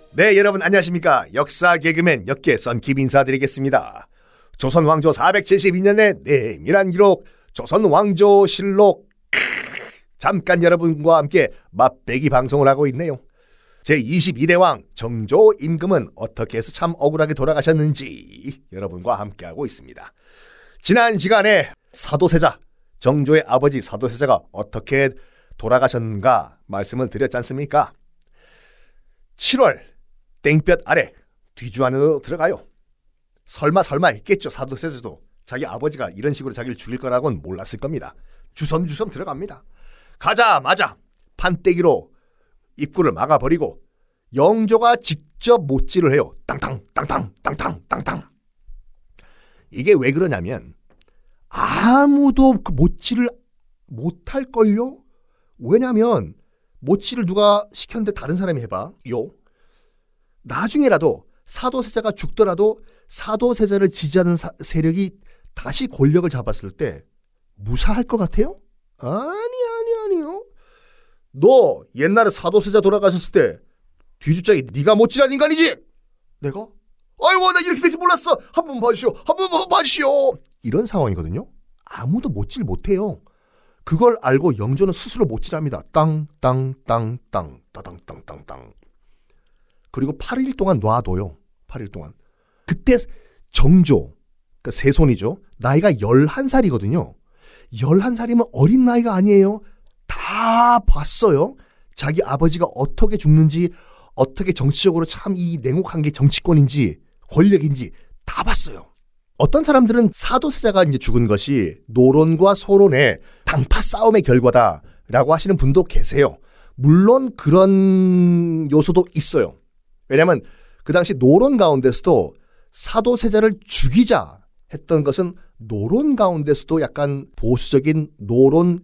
네, 여러분 안녕하십니까. 역사 개그맨 역계 썬킵 인사드리겠습니다. 조선왕조 472년의 내밀한 기록 조선왕조실록 잠깐 여러분과 함께 맛배기 방송을 하고 있네요. 제22대 왕 정조 임금은 어떻게 해서 참 억울하게 돌아가셨는지 여러분과 함께하고 있습니다. 지난 시간에 사도세자, 정조의 아버지 사도세자가 어떻게 돌아가셨는가 말씀을 드렸지 않습니까? 7월 땡볕 아래 뒤주 안으로 들어가요. 설마 했겠죠. 사도세자도 자기 아버지가 이런 식으로 자기를 죽일 거라고는 몰랐을 겁니다. 주섬주섬 들어갑니다. 가자마자 판때기로 입구를 막아버리고 영조가 직접 못질을 해요. 땅탕. 이게 왜 그러냐면 아무도 그 못질을 못할걸요? 왜냐면 못질을 누가 시켰는데 다른 사람이 해봐요. 나중에라도 사도세자가 죽더라도 사도세자를 지지하는 세력이 다시 권력을 잡았을 때 무사할 것 같아요? 아니요. 너 옛날에 사도세자 돌아가셨을 때 뒤주짝이 네가 못질한 인간이지? 내가? 아이고 나 이렇게 될지 몰랐어. 한 번 봐주시오. 이런 상황이거든요. 아무도 못질 못해요. 그걸 알고 영조는 스스로 못질합니다. 땅. 그리고 8일 동안 놔둬요. 8일 동안. 그때 정조, 그러니까 세손이죠. 나이가 11살이거든요. 11살이면 어린 나이가 아니에요. 다 봤어요. 자기 아버지가 어떻게 죽는지, 어떻게 정치적으로 참 이 냉혹한 게 정치권인지 권력인지 다 봤어요. 어떤 사람들은 사도세자가 이제 죽은 것이 노론과 소론의 당파 싸움의 결과다라고 하시는 분도 계세요. 물론 그런 요소도 있어요. 왜냐하면 그 당시 노론 가운데서도 사도세자를 죽이자 했던 것은 노론 가운데서도 약간 보수적인 노론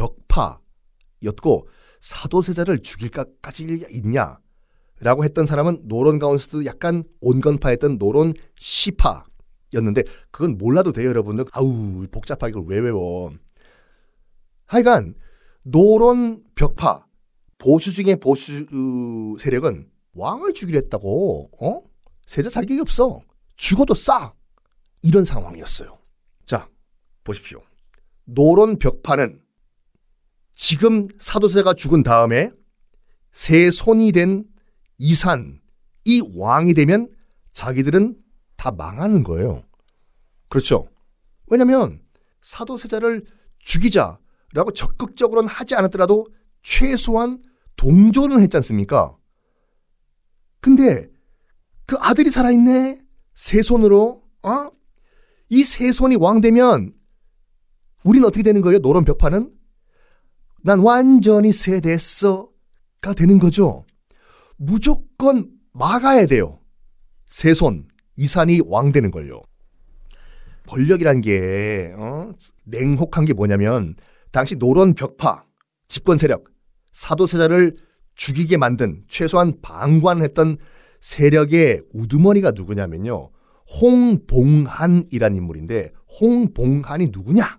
벽파였고 사도세자를 죽일까까지 있냐라고 했던 사람은 노론 가운데서도 약간 온건파였던 노론 시파였는데 그건 몰라도 돼요, 여러분들. 아우 복잡하게 이걸 왜 외워. 하여간 노론 벽파 보수 중에 보수 세력은 왕을 죽이려 했다고. 세자 자격이 없어. 죽어도 싸. 이런 상황이었어요. 자, 보십시오. 노론 벽파는 지금 사도세자가 죽은 다음에 세손이 된 이산이 왕이 되면 자기들은 다 망하는 거예요. 그렇죠. 왜냐하면 사도세자를 죽이자라고 적극적으로는 하지 않았더라도 최소한 동조는 했지 않습니까? 근데 그 아들이 살아있네. 세손으로. 이 세손이 왕 되면 우린 어떻게 되는 거예요? 노론 벽파는 난 완전히 세됐어가 되는 거죠. 무조건 막아야 돼요. 세손 이산이 왕 되는 걸요. 권력이란 게 냉혹한 게 뭐냐면 당시 노론 벽파 집권 세력 사도세자를 죽이게 만든 최소한 방관했던 세력의 우두머리가 누구냐면요. 홍봉한이라는 인물인데 홍봉한이 누구냐?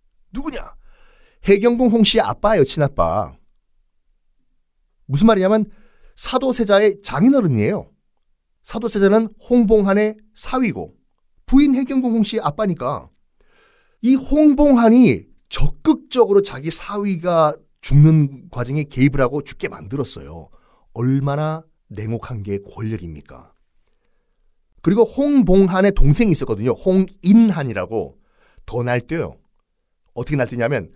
해경궁 홍씨의 아빠예요. 친아빠. 무슨 말이냐면 사도세자의 장인어른이에요. 사도세자는 홍봉한의 사위고 부인 해경궁 홍씨의 아빠니까 이 홍봉한이 적극적으로 자기 사위가 죽는 과정에 개입을 하고 죽게 만들었어요. 얼마나 냉혹한 게 권력입니까? 그리고 홍봉한의 동생이 있었거든요. 홍인한이라고. 더 날뛰어요. 어떻게 날뛰냐면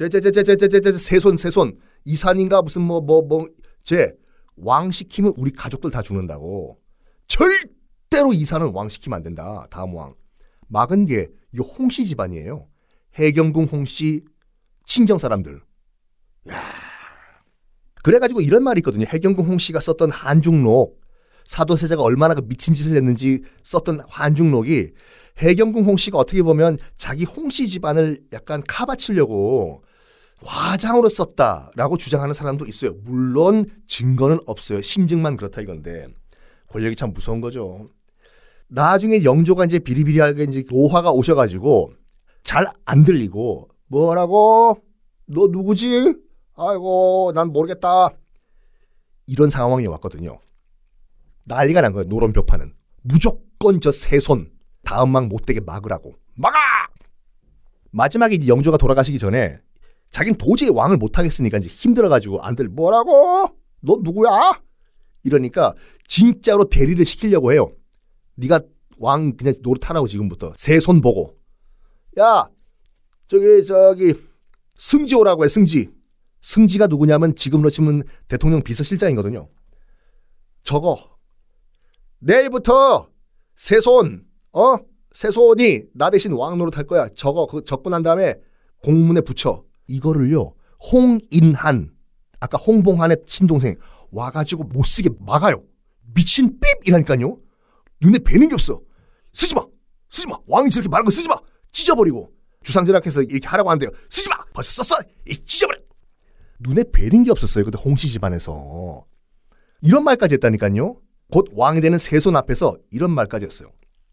세손 이산인가 무슨 쟤 왕 시키면 우리 가족들 다 죽는다고. 절대로 이산은 왕 시키면 안 된다. 다음 왕. 막은 게 이 홍씨 집안이에요. 해경궁 홍씨 친정 사람들. 야. 그래가지고 이런 말이 있거든요. 해경궁 홍씨가 썼던 한중록, 사도세자가 얼마나 그 미친 짓을 했는지 썼던 한중록이 해경궁 홍씨가 어떻게 보면 자기 홍씨 집안을 약간 카바치려고 화장으로 썼다라고 주장하는 사람도 있어요. 물론 증거는 없어요. 심증만 그렇다 이건데 권력이 참 무서운 거죠. 나중에 영조가 이제 비리비리하게 이제 노화가 오셔가지고 잘 안 들리고 뭐라고? 너 누구지? 아이고 난 모르겠다. 이런 상황이 왔거든요. 난리가 난 거예요. 노론 벽파는. 무조건 저 세손 다음 왕 못되게 막으라고. 막아! 마지막에 이제 영조가 돌아가시기 전에 자긴 도저히 왕을 못하겠으니까 이제 힘들어가지고 안들 뭐라고? 너 누구야? 이러니까 진짜로 대리를 시키려고 해요. 네가 왕 그냥 노릇하라고 지금부터. 세손 보고. 야 저기 승지 오라고 해. 승지. 승지가 누구냐면 지금으로 치면 대통령 비서실장이거든요. 저거 내일부터 세손 세손이 나 대신 왕 노릇할 거야. 저거 그거 적고 난 다음에 공문에 붙여. 이거를요 홍인한 아까 홍봉한의 친동생 와가지고 못쓰게 막아요. 미친 삐이라니까요. 눈에 뵈는 게 없어. 쓰지마 왕이 저렇게 말한 거 쓰지마. 찢어버리고 주상전학해서 이렇게 하라고 하는데요. 쓰지마 벌써 썼어. 찢어버려. 눈에 뵈는 게 없었어요. 근데 홍씨 집안에서 이런 말까지 했다니까요. 곧 왕이 되는 세손 앞에서 이런 말까지 했어요.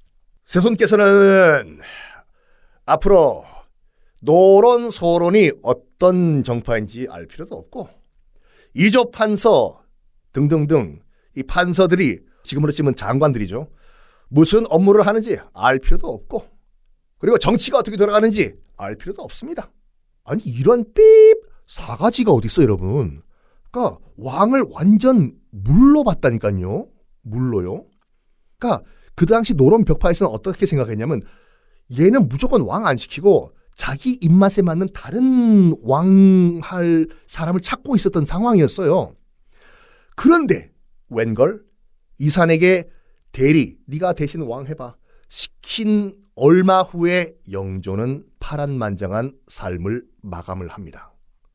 세손께서는 앞으로 노론 소론이 어떤 정파인지 알 필요도 없고 이조 판서 등등등 이 판서들이 지금으로 치면 장관들이죠. 무슨 업무를 하는지 알 필요도 없고 그리고 정치가 어떻게 돌아가는지 알 필요도 없습니다. 아니 이런 사가지가 어디 있어요 여러분. 그러니까 왕을 완전 물러봤다니까요. 물러요. 그러니까 그 당시 노론 벽파에서는 어떻게 생각했냐면 얘는 무조건 왕 안 시키고 자기 입맛에 맞는 다른 왕할 사람을 찾고 있었던 상황이었어요. 그런데 웬걸 이산에게 대리 네가 대신 왕 해봐 시킨 얼마 후에 영조는 파란만장한 삶을 마감을 합니다.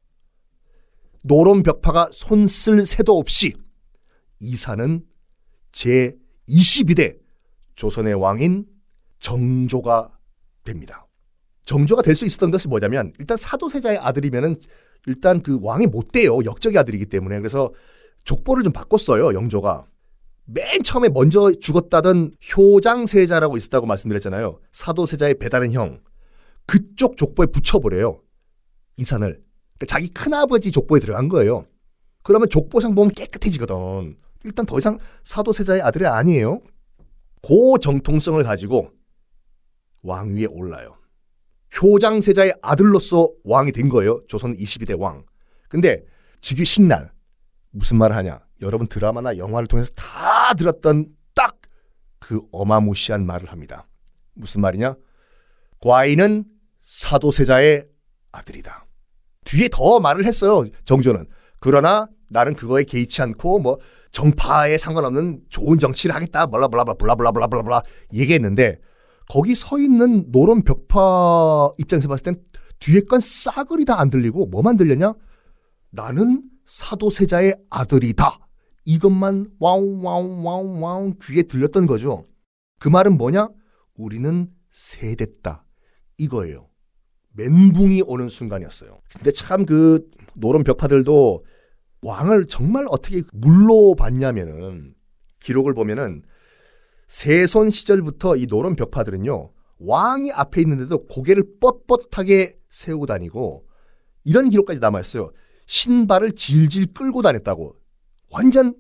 노론 벽파가 손쓸 새도 없이 이산은 제22대 조선의 왕인 정조가 됩니다. 정조가 될 수 있었던 것이 뭐냐면 일단 사도세자의 아들이면은 일단 그 왕이 못 돼요. 역적의 아들이기 때문에. 그래서 족보를 좀 바꿨어요. 영조가. 맨 처음에 먼저 죽었다던 효장세자라고 있었다고 말씀드렸잖아요. 사도세자의 배다른 형. 그쪽 족보에 붙여버려요. 이산을. 그러니까 자기 큰아버지 족보에 들어간 거예요. 그러면 족보상 보면 깨끗해지거든. 일단 더 이상 사도세자의 아들이 아니에요. 그 정통성을 가지고 왕 위에 올라요. 효장세자의 아들로서 왕이 된 거예요. 조선 22대 왕. 근데 즉위식날 무슨 말을 하냐. 여러분 드라마나 영화를 통해서 다 들었던 딱 그 어마무시한 말을 합니다. 무슨 말이냐. 과인은 사도세자의 아들이다. 뒤에 더 말을 했어요. 정조는. 그러나 나는 그거에 개의치 않고 뭐 정파에 상관없는 좋은 정치를 하겠다. 블라블라블라블라블라블라 얘기했는데 거기 서 있는 노론 벽파 입장에서 봤을 땐 뒤에 건 싸그리 다 안 들리고 뭐만 들렸냐? 나는 사도세자의 아들이다. 이것만 와우 귀에 들렸던 거죠. 그 말은 뭐냐? 우리는 세됐다. 이거예요. 멘붕이 오는 순간이었어요. 근데 참 그 노론 벽파들도 왕을 정말 어떻게 물러봤냐면은 기록을 보면은 세손 시절부터 이 노론 벽파들은요. 왕이 앞에 있는데도 고개를 뻣뻣하게 세우고 다니고 이런 기록까지 남아있어요. 신발을 질질 끌고 다녔다고. 완전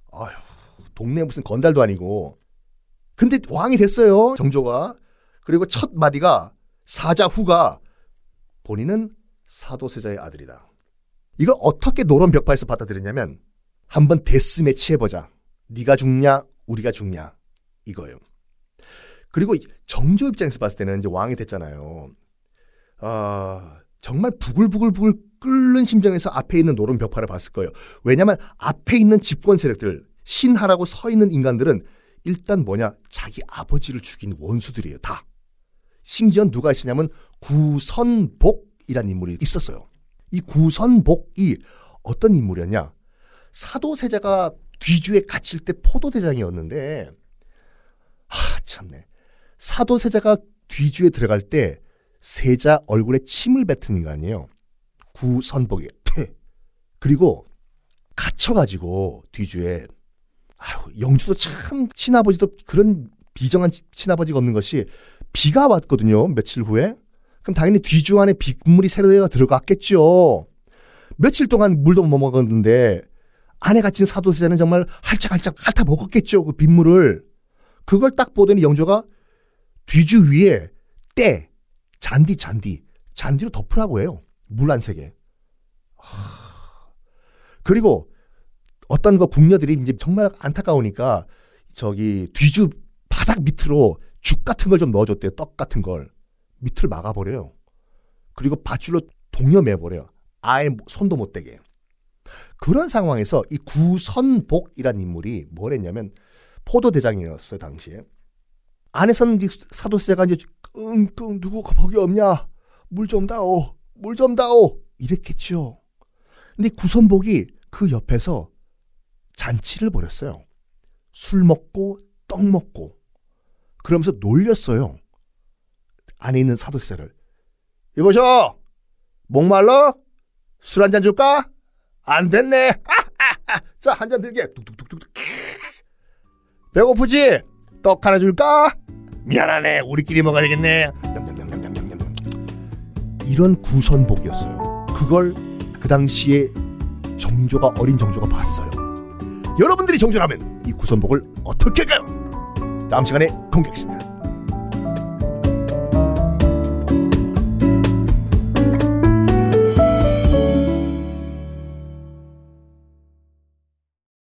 동네 무슨 건달도 아니고. 근데 왕이 됐어요. 정조가. 그리고 첫 마디가 사자후가 본인은 사도세자의 아들이다. 이걸 어떻게 노론 벽파에서 받아들였냐면 한번 데스매치 해보자. 네가 죽냐 우리가 죽냐 이거예요. 그리고 정조 입장에서 봤을 때는 이제 왕이 됐잖아요. 정말 부글부글 끓는 심정에서 앞에 있는 노론 벽파를 봤을 거예요. 왜냐하면 앞에 있는 집권 세력들 신하라고 서 있는 인간들은 일단 뭐냐 자기 아버지를 죽인 원수들이에요. 다. 심지어 누가 있으냐면 구선복이라는 인물이 있었어요. 이 구선복이 어떤 인물이었냐. 사도세자가 뒤주에 갇힐 때 포도대장이었는데 참네. 사도세자가 뒤주에 들어갈 때 세자 얼굴에 침을 뱉은 인간이에요. 구선복이. 그리고 갇혀가지고 뒤주에 영주도 참 친아버지도 그런 비정한 친아버지가 없는 것이 비가 왔거든요. 며칠 후에. 그럼 당연히 뒤주 안에 빗물이 새로 들어갔겠죠. 며칠 동안 물도 못 먹었는데 안에 갇힌 사도세자는 정말 할짝할짝 핥아 먹었겠죠. 그 빗물을. 그걸 딱 보더니 영조가 뒤주 위에 잔디로 덮으라고 해요. 물 안 새게. 그리고 어떤 궁녀들이 이제 정말 안타까우니까 저기 뒤주 바닥 밑으로 죽 같은 걸 좀 넣어줬대요. 떡 같은 걸. 밑을 막아버려요. 그리고 밧줄로 동여매버려요. 아예 손도 못 대게. 그런 상황에서 이 구선복이라는 인물이 뭘 했냐면 포도대장이었어요. 당시에. 안에서는 사도세자가 이제 끙끙 누구 거기 없냐. 물 좀 다오. 물 좀 다오. 이랬겠죠. 근데 구선복이 그 옆에서 잔치를 벌였어요. 술 먹고 떡 먹고 그러면서 놀렸어요. 안에 있는 사도세자를. 여보셔 목말라? 술 한 잔 줄까? 안 됐네. 자, 한 잔 들게. 뚝뚝뚝뚝. 배고프지? 떡 하나 줄까? 미안하네. 우리끼리 먹어야겠네. 이런 구선복이었어요. 그걸 그 당시에 어린 정조가 봤어요. 여러분들이 정조라면 이 구선복을 어떻게 할까요? 다음 시간에 공개하겠습니다.